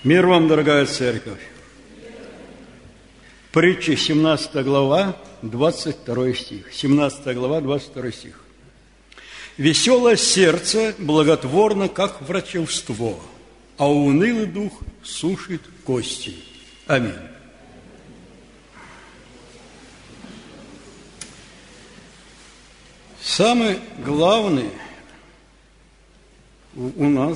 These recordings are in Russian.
Мир вам, дорогая церковь. Притчи, 17 глава, 22 стих. 17 глава, 22 стих. «Веселое сердце благотворно, как врачевство, а унылый дух сушит кости». Аминь. Самое главное у нас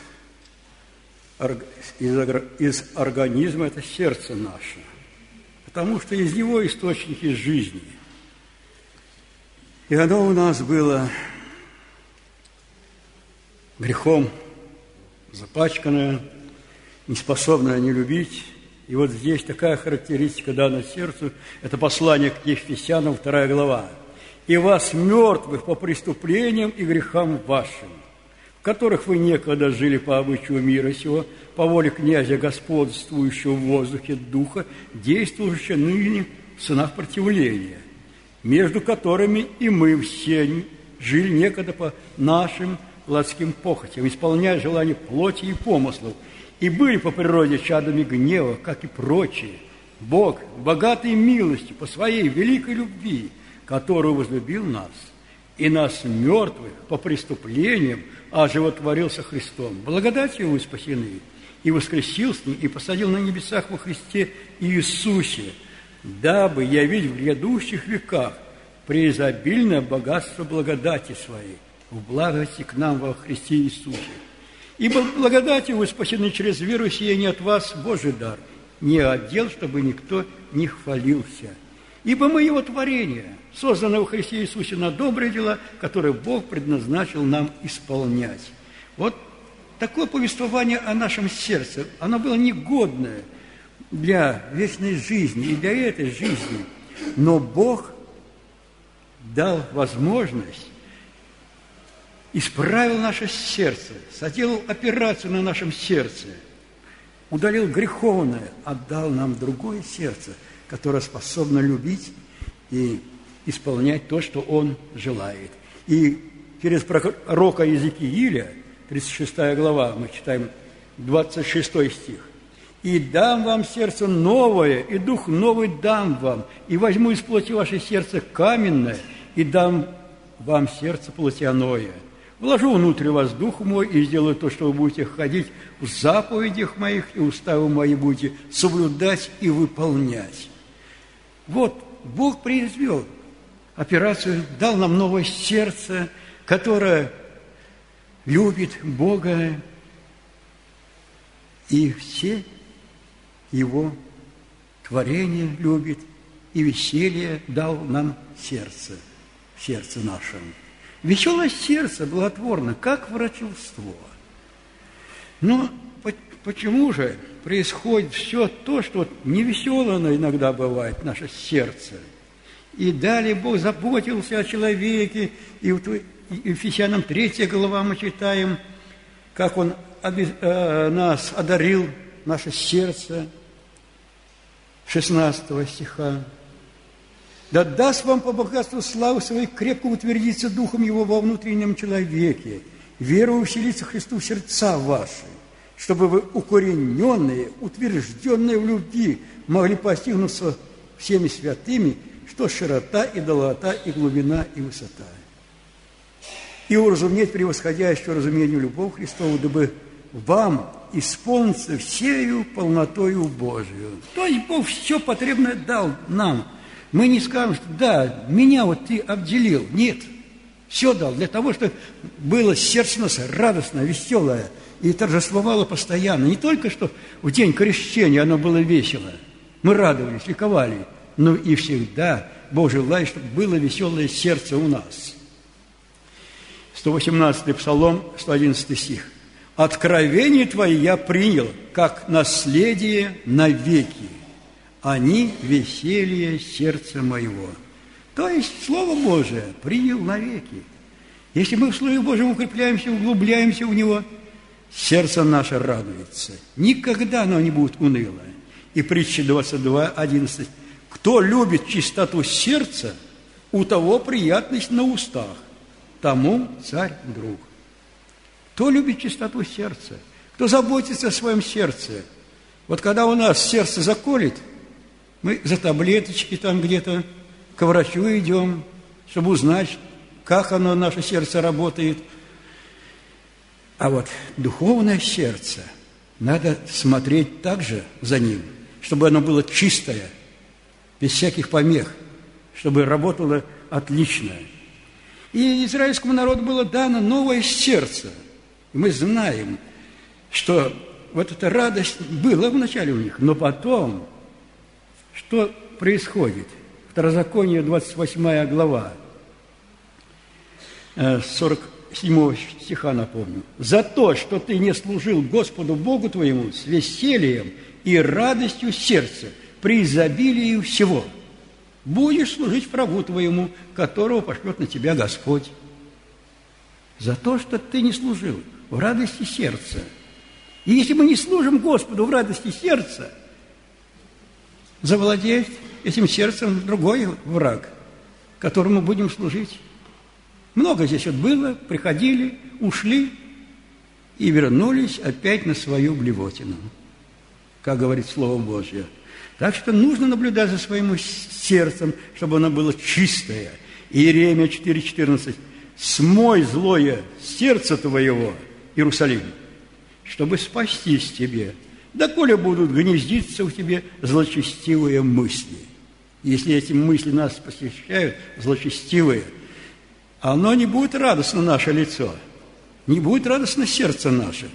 из организма – это сердце наше, потому что из него источники жизни. И оно у нас было грехом запачканное, неспособное не любить. И вот здесь такая характеристика дана сердцу. Это послание к Ефесянам, 2 глава. «И вас, мертвых по преступлениям и грехам вашим, в которых вы некогда жили по обычаю мира сего, по воле князя, господствующего в воздухе духа, действующего ныне в сынах противления, между которыми и мы все жили некогда по нашим плотским похотям, исполняя желания плоти и помыслов, и были по природе чадами гнева, как и прочие. Бог, богатый милостью по своей великой любви, которую возлюбил нас, и нас, мертвых, по преступлениям, оживотворился Христом. Благодатью вы спасены, и воскресил с Ним, и посадил на небесах во Христе Иисусе, дабы явить в грядущих веках преизобильное богатство благодати Своей, в благости к нам во Христе Иисусе. Ибо благодатью вы спасены через веру, сие не от вас Божий дар, не от дел, чтобы никто не хвалился. Ибо мы Его творение, созданное во Христе Иисусе на добрые дела, которые Бог предназначил нам исполнять». Вот такое повествование о нашем сердце, оно было негодное для вечной жизни и для этой жизни, но Бог дал возможность, исправил наше сердце, соделал операцию на нашем сердце, удалил греховное, отдал нам другое сердце, которое способно любить и исполнять то, что Он желает. И через пророка Иезекииля, 36 глава, мы читаем 26 стих. «И дам вам сердце новое, и дух новый дам вам, и возьму из плоти ваше сердце каменное, и дам вам сердце плотяное. Вложу внутрь вас дух мой, и сделаю то, что вы будете ходить в заповедях моих, и уставы мои будете соблюдать и выполнять». Вот Бог произвел операцию, дал нам новое сердце, которое любит Бога, и все Его творения любит, и веселье дал нам сердце, в сердце нашем. Веселое сердце благотворно, как врачевство. Но почему же происходит все то, что невеселое иногда бывает, наше сердце? И далее Бог заботился о человеке, и в Ефесянам 3 глава мы читаем, как Он нас одарил, наше сердце, 16 стиха. «Да даст вам по богатству славы своей крепко утвердиться духом Его во внутреннем человеке, веру усилиться Христу в сердца ваши, чтобы вы, укорененные, утвержденные в любви, могли постигнуться всеми святыми, что широта и долгота, и глубина, и высота. И уразуметь превосходящую разумению любовь Христову, дабы вам исполниться всею полнотою Божию». То есть Бог все потребное дал нам. Мы не скажем, что да, меня вот ты обделил. Нет, все дал для того, чтобы было сердце у нас радостное, веселое и торжествовало постоянно. Не только, что в день крещения оно было весело, мы радовались, ликовали, но и всегда Бог желает, чтобы было веселое сердце у нас. 118-й Псалом, 111 стих. «Откровения Твои я принял, как наследие навеки. Они веселье сердца моего». То есть Слово Божие принял навеки. Если мы в Слове Божьем укрепляемся, углубляемся в него, сердце наше радуется. Никогда оно не будет унылое. И притча 22:11. «Кто любит чистоту сердца, у того приятность на устах, тому царь друг». Кто любит чистоту сердца? кто заботится о своем сердце. Вот когда у нас сердце заколет, мы за таблеточки там где-то к врачу идем, чтобы узнать, как оно, наше сердце, работает. А вот духовное сердце, надо смотреть также за ним, чтобы оно было чистое, без всяких помех, чтобы работало отлично. И израильскому народу было дано новое сердце. И мы знаем, что вот эта радость была вначале у них, но потом, что происходит? Второзаконие, 28 глава, 47 стиха напомню. «За то, что ты не служил Господу Богу твоему с весельем и радостью сердца, при изобилии всего, будешь служить врагу твоему, которого пошлет на тебя Господь». За то, что ты не служил в радости сердца. И если мы не служим Господу в радости сердца, завладеет этим сердцем другой враг, которому будем служить. Много здесь вот было, приходили, ушли и вернулись опять на свою блевотину, как говорит Слово Божье. Так что нужно наблюдать за своим сердцем, чтобы оно было чистое. Иеремия 4,14. «Смой злое сердце твоего, Иерусалим, чтобы спастись тебе, доколе будут гнездиться у тебя злочестивые мысли». Если эти мысли нас посещают, злочестивые, оно не будет радостно наше лицо, не будет радостно сердце наше.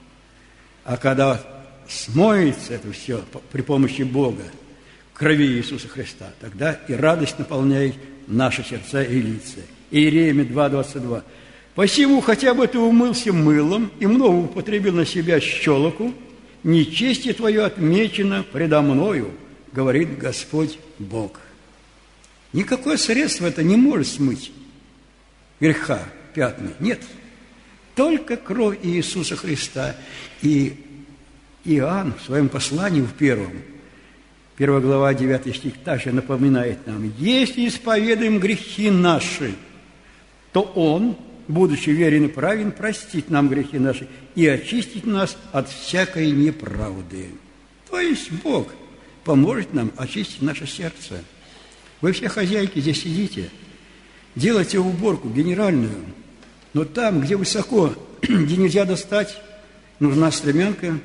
А когда смоется это все при помощи Бога, крови Иисуса Христа, тогда и радость наполняет наши сердца и лица. Иеремия 2,22. «Посему, хотя бы ты умылся мылом и много употребил на себя щелоку, нечестие твое отмечено предо мною, говорит Господь Бог». Никакое средство это не может смыть греха, пятна. Нет. Только кровь Иисуса Христа. И Иоанн в своем послании в 1 глава, 9 стих, также напоминает нам: «Если исповедуем грехи наши, то Он, будучи верен и праведен, простит нам грехи наши и очистит нас от всякой неправды». То есть Бог поможет нам очистить наше сердце. Вы все хозяйки здесь сидите, делайте уборку генеральную, но там, где высоко, где нельзя достать, нужна стремянка.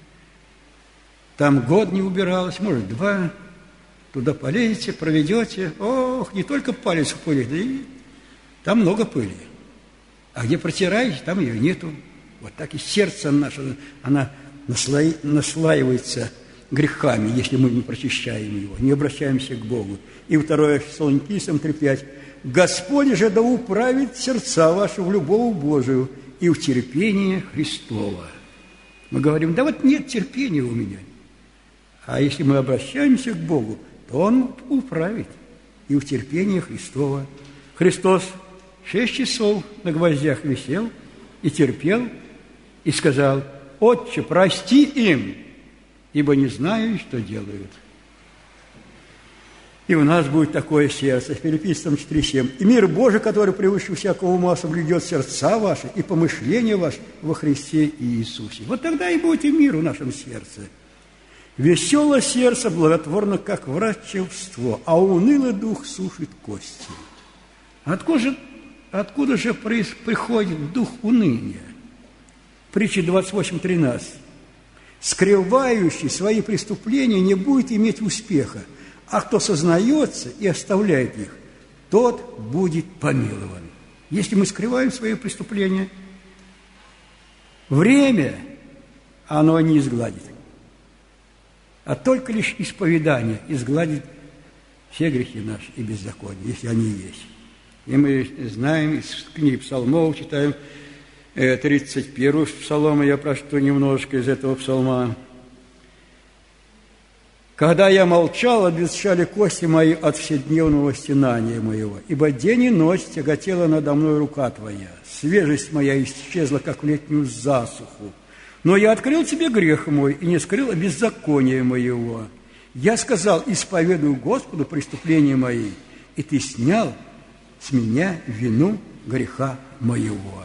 Там год не убиралось, может, 2. Туда полезете, проведете. Ох, не только палец в пыли, да и там много пыли. А где протираете, там ее нету. Вот так и сердце наше, она наслаивается грехами, если мы не прочищаем его, не обращаемся к Богу. И 2 Фессалоникийцам 3,5. «Господь же да управит сердца ваши в любовь Божию и в терпение Христово». Мы говорим: да вот нет терпения у меня. А если мы обращаемся к Богу, то Он управит и в терпение Христово. Христос 6 часов на гвоздях висел и терпел, и сказал: «Отче, прости им, ибо не знают, что делают». И у нас будет такое сердце. Филиппийцам 4,7. «И мир Божий, который превыше всякого ума, соблюдет сердца ваши и помышления ваши во Христе Иисусе». Вот тогда и будет и мир в нашем сердце. «Веселое сердце благотворно, как врачевство, а унылый дух сушит кости». Откуда же приходит дух уныния? Притча 28:13. «Скрывающий свои преступления не будет иметь успеха, а кто сознается и оставляет их, тот будет помилован». Если мы скрываем свои преступления, время оно не изгладит, а только лишь исповедание изгладит все грехи наши и беззакония, если они есть. И мы знаем, из книги Псалмов читаем 31 псалом, я прочту немножко из этого псалма. «Когда я молчал, обветшали кости мои от вседневного стенания моего, ибо день и ночь тяготела надо мной рука Твоя, свежесть моя исчезла, как в летнюю засуху. Но я открыл Тебе грех мой и не скрыл беззакония моего. Я сказал: исповедую Господу преступления мои, и Ты снял с меня вину греха моего».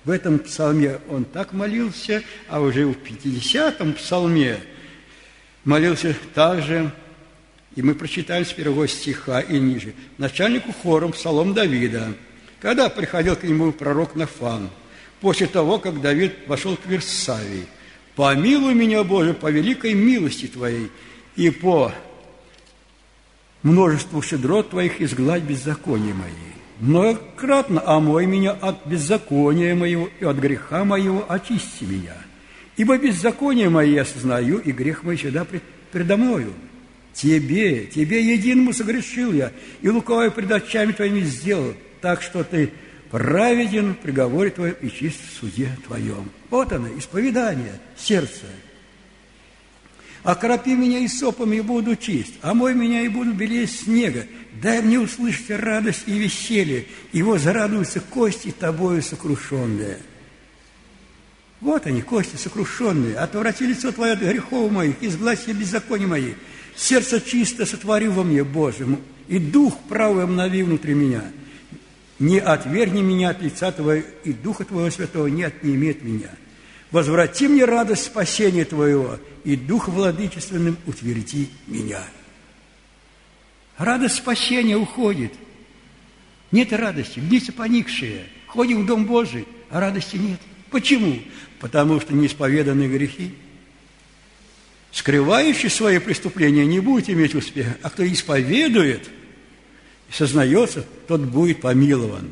В этом псалме он так молился, а уже в 50-м псалме молился также, и мы прочитаем с 1 стиха и ниже, начальнику хором псалом Давида, когда приходил к нему пророк Нафан, после того, как Давид вошел к Вирсавии. «Помилуй меня, Боже, по великой милости Твоей, и по множеству щедрот Твоих изгладь беззакония мои. Многократно омой меня от беззакония моего и от греха моего очисти меня. Ибо беззаконие мои я сознаю, и грех мой всегда предо мною. Тебе единому согрешил я, и лукавое пред очами Твоими сделал, так что Ты праведен в приговоре Твоем и чист в суде Твоем». Вот оно, исповедание сердца. «Окропи меня исопом, и буду чист, омой меня, и буду белее снега. Дай мне услышать радость и веселье, и возрадуются кости Тобою сокрушенные». Вот они, кости сокрушенные. «Отврати лицо Твое от грехов моих, изгладь все беззакония мои. Сердце чисто сотвори во мне, Боже, и дух правый обнови внутри меня. Не отвергни меня от лица Твоего, и Духа Твоего Святого не отними от меня. Возврати мне радость спасения Твоего, и Дух владычественным утверди меня». Радость спасения уходит. Нет радости, лица поникшие. Ходим в Дом Божий, а радости нет. Почему? Потому что неисповеданные грехи. Скрывающий свои преступления не будет иметь успеха, а кто исповедует и сознается, тот будет помилован.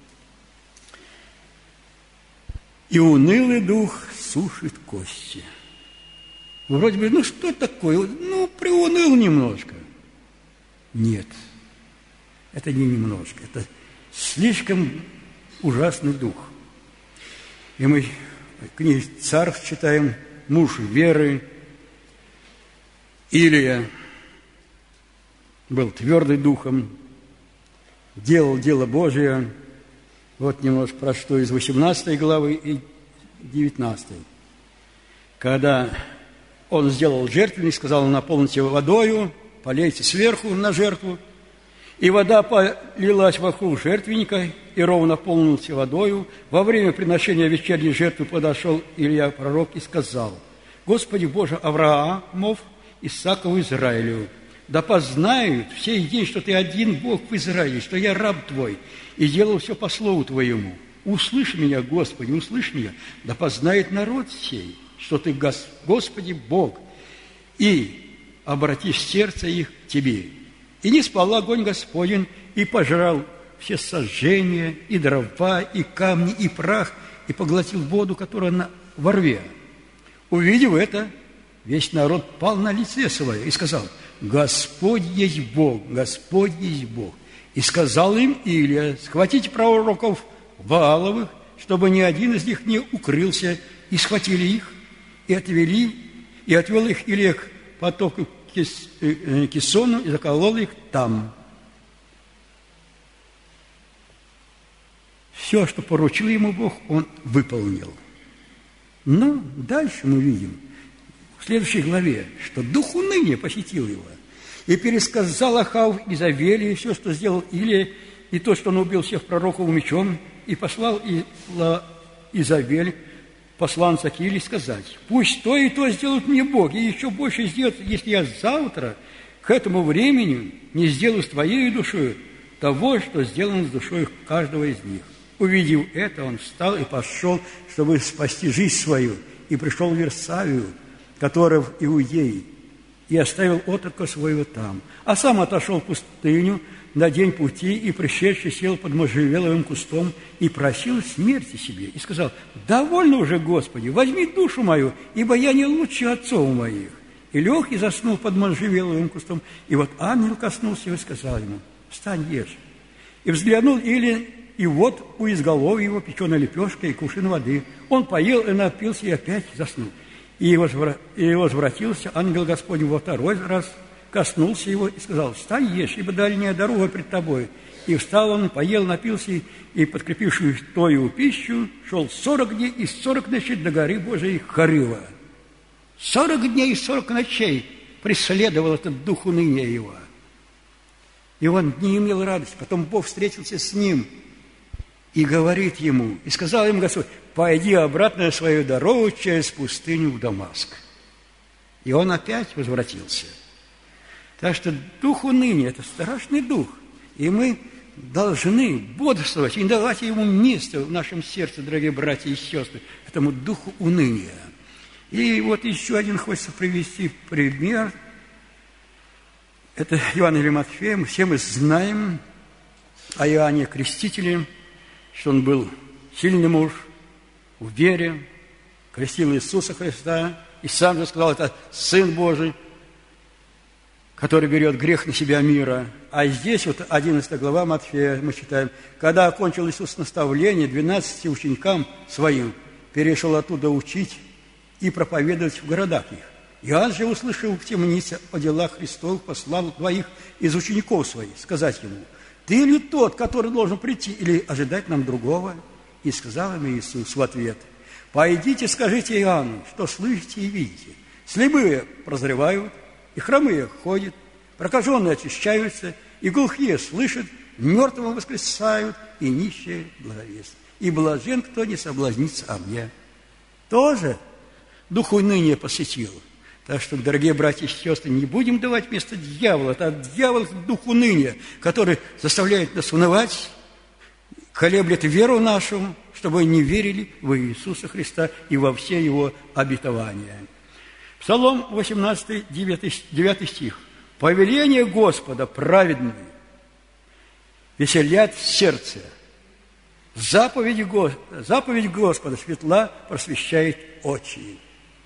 «И унылый дух сушит кости». Вроде бы, что такое? Приуныл немножко. Нет, это не немножко, это слишком ужасный дух. И мы в книге Царств читаем, муж веры, Илия был твердый духом, делал дело Божие. Вот немножко прочту из 18 главы и 19. Когда он сделал жертвенник, сказал: наполните водою, полейте сверху на жертву, и вода полилась вокруг жертвенника, и ров наполнился водою. Во время приношения вечерней жертвы подошел Илья пророк и сказал: Господи Боже Авраамов, Исааков, Израилю, да познают в сей день, что Ты один Бог в Израиле, что я раб Твой, и делал все по слову Твоему. Услышь меня, Господи, услышь меня, да познает народ сей, что Ты, Господи, Бог, и обрати сердце их к Тебе. И не спал огонь Господень, и пожрал все сожжения, и дрова, и камни, и прах, и поглотил воду, которая во рве. Увидев это, весь народ пал на лице свое и сказал: Господь есть Бог, Господь есть Бог. И сказал им Илия: схватите пророков Вааловых, чтобы ни один из них не укрылся, и схватили их, и отвел их Илия к потоку Кисону, и заколол их там. Все, что поручил ему Бог, он выполнил. Но дальше мы видим, в следующей главе, что дух уныния посетил его. И пересказал Ахав Изавели все, что сделал Илия, и то, что он убил всех пророков мечом, и послал Изавель посланца к Илии сказать: пусть то и то сделают мне Бог, и еще больше сделают, если я завтра к этому времени не сделаю с твоей душой того, что сделано с душой каждого из них. Увидев это, он встал и пошел, чтобы спасти жизнь свою, и пришел в Вирсавию, которая в Иудее, и оставил отрока своего там. А сам отошел в пустыню на день пути, и пришедший сел под можжевеловым кустом и просил смерти себе. И сказал: довольно уже, Господи, возьми душу мою, ибо я не лучше отцов моих. И лег и заснул под можжевеловым кустом. И вот ангел коснулся его и сказал ему: встань, ешь. И взглянул Илия, и вот у изголовья его печеная лепешка и кувшин воды. Он поел и напился, и опять заснул. И возвратился ангел Господень во второй раз, коснулся его и сказал: встань, ешь, ибо дальняя дорога пред тобой. И встал он, поел, напился, и, подкрепившись тою пищу, шел 40 дней и 40 ночей до горы Божией Хорыва. 40 дней и 40 ночей преследовал этот дух уныния его. И он не имел радости. Потом Бог встретился с ним И говорит ему, и сказал ему Господь: пойди обратно на свою дорогу через пустыню в Дамаск. И он опять возвратился. Так что дух уныния – это страшный дух. И мы должны бодрствовать и не давать ему места в нашем сердце, дорогие братья и сестры, этому духу уныния. И вот еще один хочется привести пример. Это Евангелие Матфея. Все мы знаем о Иоанне Крестителе, что он был сильный муж в вере, крестил Иисуса Христа, и сам же сказал, это Сын Божий, который берет грех на себя мира. А здесь, вот 11 глава Матфея, мы читаем, когда окончил Иисус наставление 12 ученикам своим, перешел оттуда учить и проповедовать в городах их. Иоанн же, услышав в темнице о делах Христовых, послал двоих из учеников своих сказать ему: ты ли тот, который должен прийти, или ожидать нам другого? И сказал им Иисус в ответ: пойдите, скажите Иоанну, что слышите и видите. Слепые прозревают, и хромые ходят, прокаженные очищаются, и глухие слышат, мертвым воскресают, и нищие благовестят. И блажен, кто не соблазнится о мне. Тоже дух уныния посетил. Так что, дорогие братья и сестры, не будем давать место дьяволу. Это дьявол – дух уныния, который заставляет нас унывать, колеблет веру нашу, чтобы не верили в Иисуса Христа и во все Его обетования. Псалом 18, 9 стих. «Повеление Господа праведные веселят сердце. Заповедь Господа светла просвещает очи».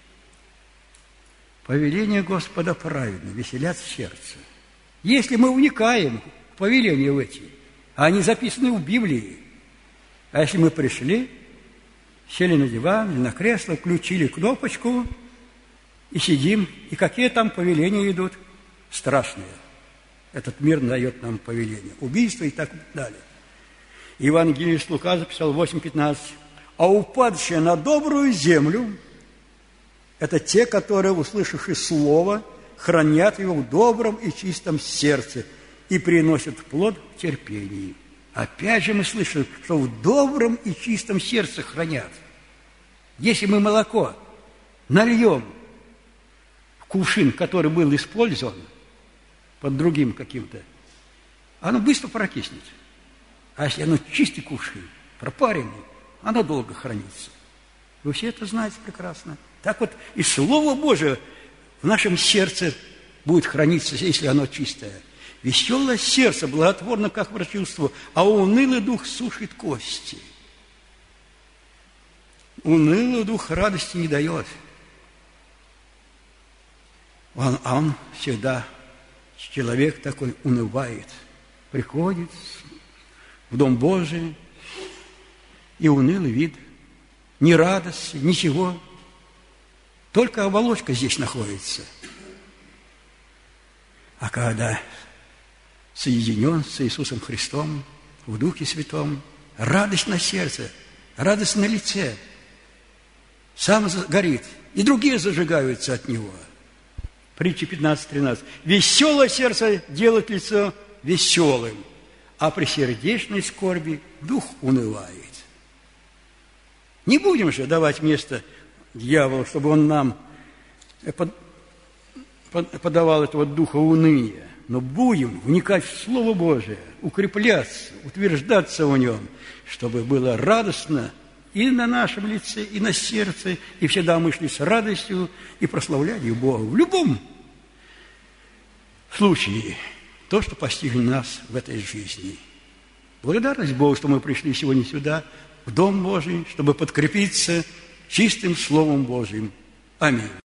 Повеление Господа праведно, веселят сердце. Если мы вникаем в повеления в эти, а они записаны в Библии, а если мы пришли, сели на диван или на кресло, включили кнопочку и сидим, и какие там повеления идут? Страшные. Этот мир дает нам повеления. Убийство и так далее. Евангелист Лука записал 8:15. «А упадшие на добрую землю – это те, которые, услышавши слово, хранят его в добром и чистом сердце и приносят плод в терпении». Опять же мы слышим, что в добром и чистом сердце хранят. Если мы молоко нальем в кувшин, который был использован под другим каким-то, оно быстро прокиснет. А если оно чистый кувшин, пропаренный, оно долго хранится. Вы все это знаете прекрасно. Так вот и Слово Божие в нашем сердце будет храниться, если оно чистое. Веселое сердце благотворно, как врачевство, а унылый дух сушит кости. Унылый дух радости не дает. Он всегда, человек такой, унывает. Приходит в Дом Божий, и унылый вид. Ни радости, ничего. Только оболочка здесь находится. А когда соединен с Иисусом Христом в Духе Святом, радость на сердце, радость на лице, сам горит, и другие зажигаются от Него. Притча 15:13. «Веселое сердце делает лицо веселым, а при сердечной скорби дух унывает». Не будем же давать место дьяволу, чтобы он нам подавал этого духа уныния, но будем вникать в Слово Божие, укрепляться, утверждаться в нем, чтобы было радостно и на нашем лице, и на сердце, и всегда мы шли с радостью и прославляли Бога в любом случае, то, что постигли нас в этой жизни. Благодарность Богу, что мы пришли сегодня сюда, в Дом Божий, чтобы подкрепиться чистым Словом Божьим. Аминь.